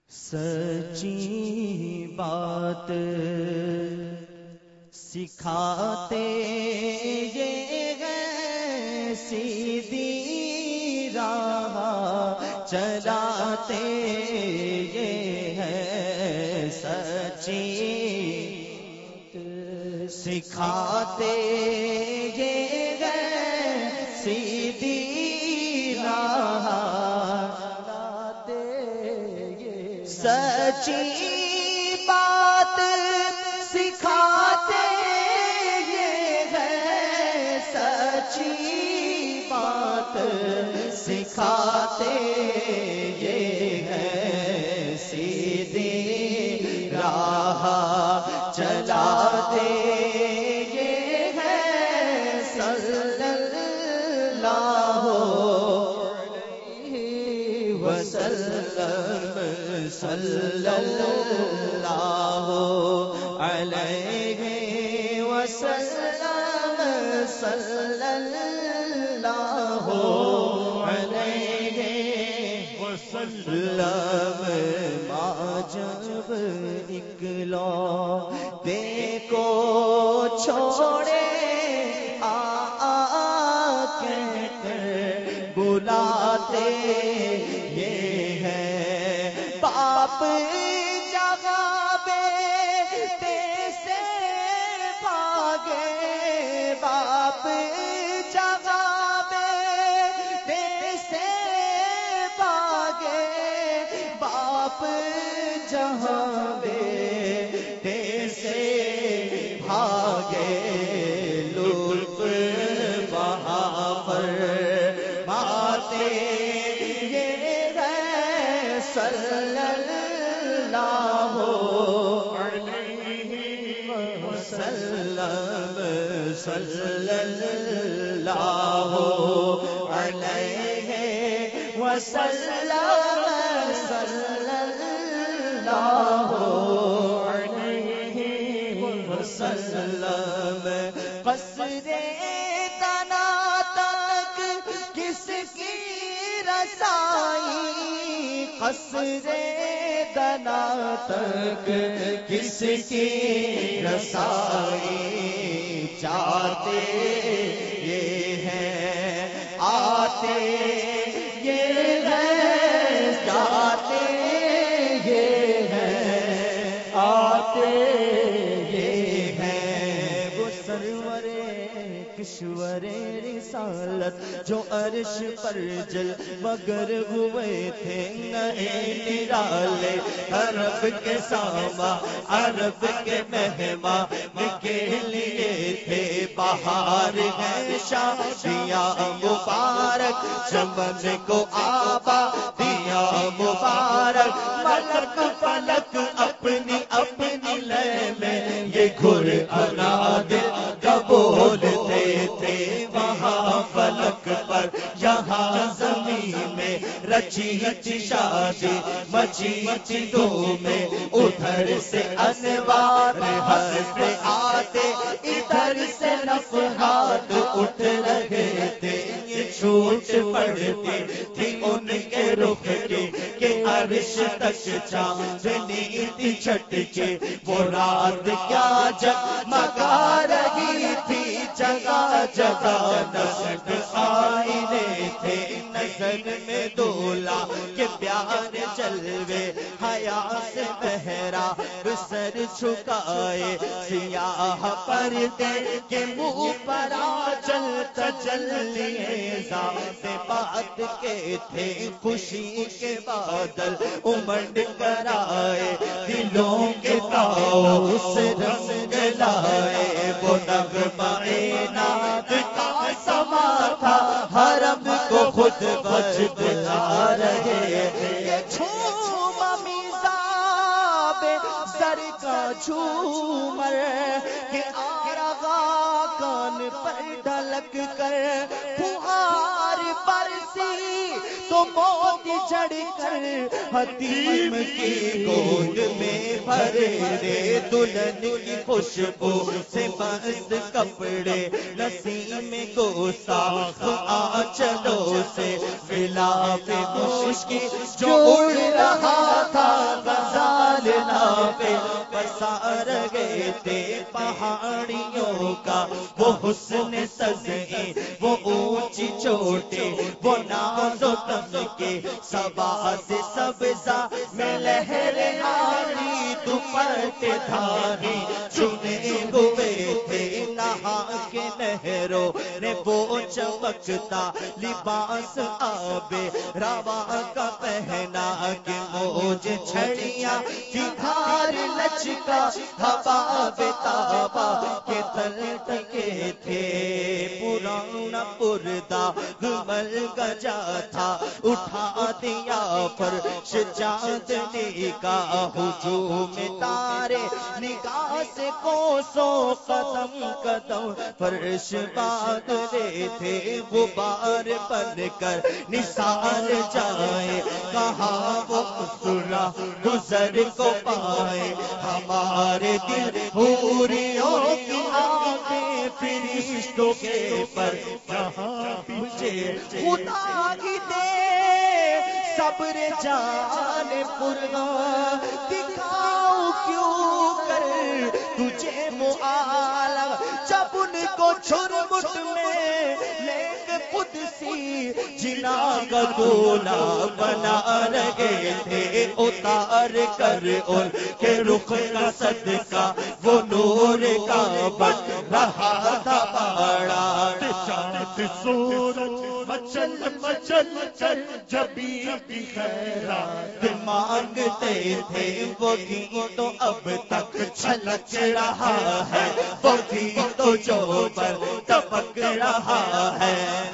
سچی بات سکھاتے یہ ہیں، سیدھی راہ چلاتے یہ ہیں، سچی سکھاتے یہ ہیں، سیدھی راہ سچی بات سکھاتے یہ ہے، سچی بات سکھاتے یہ ہے، سیدھی راہ چلاتے یہ ہے، صلی اللہ علیہ وسلم، صلی اللہ علیہ وسلم، صلی اللہ علیہ وسلم۔ ماں جب اکلوتے کو چھوڑے کہہ کر بلاتے یہ ہے، باپ جگہ بیٹے سے بھاگے، باپ جگہ بیٹے سے بھاگے، باپ جہاں بیٹے سے بھاگے، لطف وہاں پر باتیں یہ ہے، صلی اللہ علیہ وسلم، صلی اللہ علیہ وسلم، صلی اللہ علیہ وسلم۔ قصر تنا تک کس کی رسائی، قصر تنا تک کس کی رسائی، چاہتے یہ ہے آتے یہ ہے، جاتے یہ ہے آتے یہ ہے، وہ سرور کشور رسالت جو عرش پر جل مگر ہوئے تھے، نئے نرالے عرب کے ساما، عرب کے مہمان کے لیے تھے، بہار ہے شادیاں مبارک، چمن کو آبا دیا مبارک، ملک فلک اپنی اپنی لے میں یہ گھر انا دل کا بولتے تھے، وہاں فلک پر یہاں زمین میں رچی رچی شادی، مچی مچی دو میں ادھر سے انوار ہنستے آتے، ادھر سے نفحات اٹھ رہے تھے، یہ چھوٹ پڑتی تھی ان کے رخ کی کہ عرش تک چاندنی تھی چھٹ کے، وہ رات کیا جگمگا رہی تھی، جگہ جگہ نقش آئینے تھے، نظر میں دولا کے پیارے جلوے، حیا سے بہرا سر جھکائے، سیاہ پردے کے منہ پر چلتا چلیے، ذات بات کے تھے خوشی کے بادل امڑ کر آئے، دلوں کے تاؤ سے رنگ لائے، وہ نغمہ نات کا سما تھا، حرم کو خود بچ بلا رہے تھے، یہ جھوم میزاب سر کا جھومر کہ آرغا کان پر ڈھلک کر، فہار برسی تو موتی چڑھ کر، حتیم کی گود میں بھرے رے، دلہن کی خوشبو سے مست کپڑے، نسیم گوساخ آنچلوں سے غلاف مشکی جو اڑ رہا تھا، کرتے پہاڑیوں کا، وہ حسن تزئین، وہ اونچی چوٹی، وہ ناز و تم کے صبا سے سبزہ میں لہر آئی، دوپٹے دھاری چنے ہوئے تھے نہا کے نہروں نے وہ چمکتا لباس آب رواں کا پہنا کہ موج چھڑیاں کی دھار لچکا ہوا بتابا کے تل ٹکے تھے، پرانا پردہ گمل گجا تھا، اٹھا دیا فرش چاندنی کا، ہجوم تارے نگاہ سے کوسوں قدم قدم فرش باندھ رہے تھے، غبار بن کر نثار جائے، کہاں وہ اسرا گزر کو پائے، ہمارے دل حوریوں کی آنکھیں فرشتوں کے پر کہاں مجھے خدا ہی دے صبر جان پرگاں، دکھاؤ کیوں کر تجھے وہ عالم، جب ان کو چھرمٹ میں لے کے قدسی جنا کا دولا بنا رہے تھے، اتار کر ان کے رخ کا صدقہ وہ نور کا بن رہا تھا باڑا، چاند سورج مچل مچل کر جبی کی خیرات مانگتے تھے، وہی تو اب تک چھلک رہا ہے، وہی تو جو پر ٹپک رہا ہے،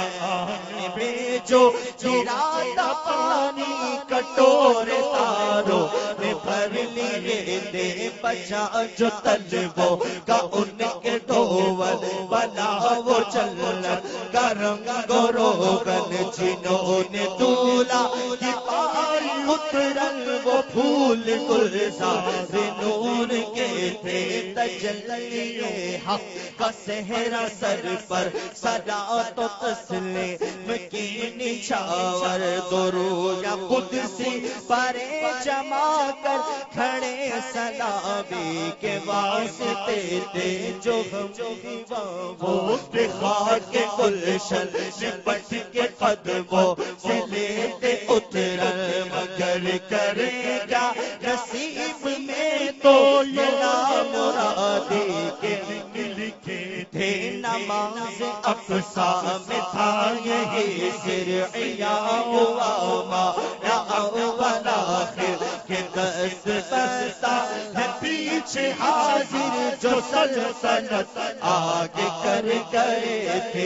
جو گراتا پانی کٹورے تاروں نے بھر لیے دے، بچا جو تلووں کا ان کے ڈھول بنا وہ جلت گرم گروگن، جنہوں نے دولا کی پاری اترل وہ پھول گلزار نور کے تھے، تجلی حق کا صحرا سر پر سرا تو تسلیم کی نچھاور، درود قدسی پرے جما کر کھڑے سلابی کے واسطے تھے، جو ہم وہ دکھا کے گلشن لپٹ کے قدموں سے لیتے اترل، مگر کرے گا نصیب میں تو یہ نامرادی کے لکھے تھے، نماز اقصیٰ میں تھا یہی سرعیہ ہوا اول آخر کے دست بستا ہے، پیچھے حاضر جو سلطنت آگے کر گئے تھے،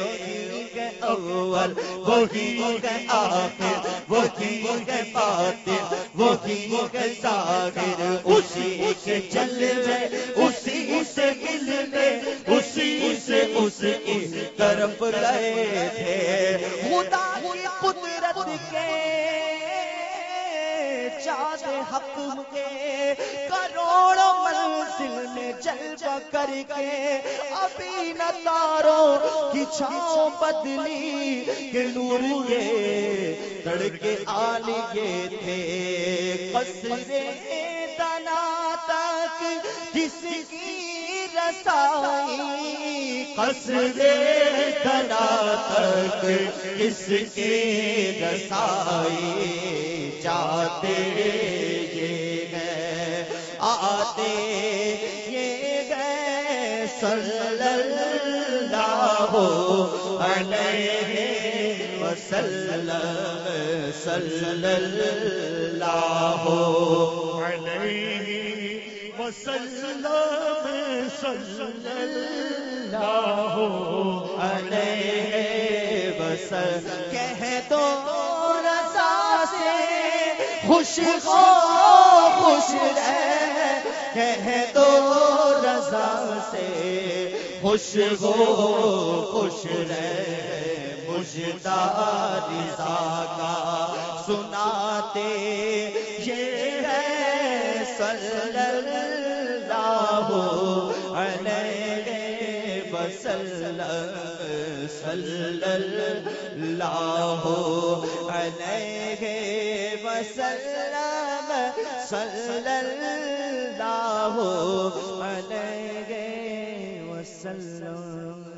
اول وہی ہے آخر، وہی ہے باطن، وہی ہے ظاہر، اسی کے جلوے اسی سے ملنے، اسی سے اس کی طرف گئے تھے، خدا کی قدرت کے چاند حق کے کروڑوں منزل میں جلوہ کر کے، ابھی نہ تاروں کی چھاؤں بدلی کہ نور یہ تڑکے آلیے تھے، قصرِ دنا تک کس کی رسائی، قصرِ دنا تک کس کی رسائی، جاتے یہ گئے آتے یہ گئے صلی اللہ علیہ وسلم، صلی اللہ علیہ وسلم، صلی اللہ علیہ وسلم، کہہ دو رضا سے خوش ہو خوش رہ، کہہ دو رضا سے خوش ہو خوش رہ، مجدہ رضا کا سناتے یہ ہے صلی اللہ علیہ وسلم، صلی اللہ علیہ وسلم، صلی اللہ علیہ وسلم.